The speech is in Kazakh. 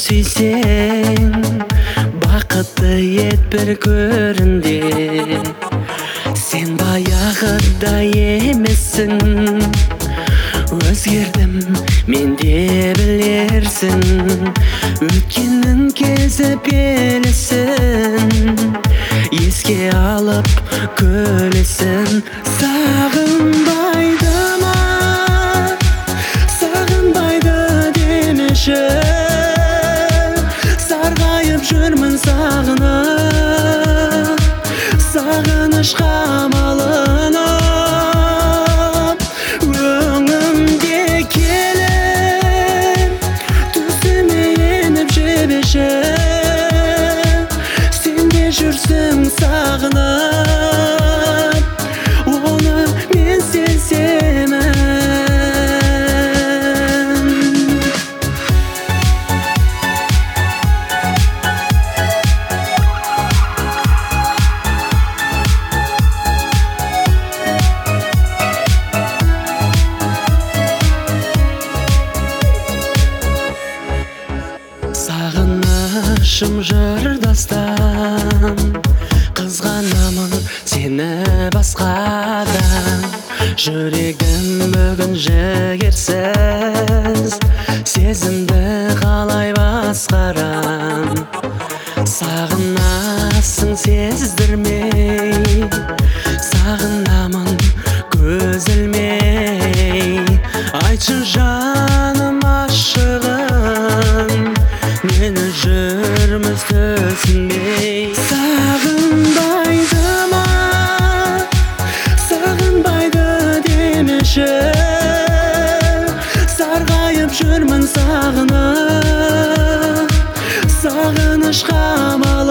сүйсең, бақытты ет бір көрінде. Сен баяғыдай емессің, өзгердім, мен де білерсің. Өткеннің кезіп елесін, еске алып күлесің. Сағынбайды ма, сағынбайды демеші, сарғайып жүрмін сағынып, сағынышқа малынып. Өңімде келіп, түсіме еніп жебеші, сен де жүрсің сағынып, оны мен сеземін. Сағынышым жырдастан, қызғанамын сені басқадан. Жүрегім бүгін жігерсіз, сезімді қалай басқарам. Сағынасың сездірмей, сағынамын көз ілмей. Айтшы жаным ашығын, мені жүрміз түсінбей. Сағынбайды ма, сағынбайды демеші, сарғайып жүрмін сағынып, сағынышқа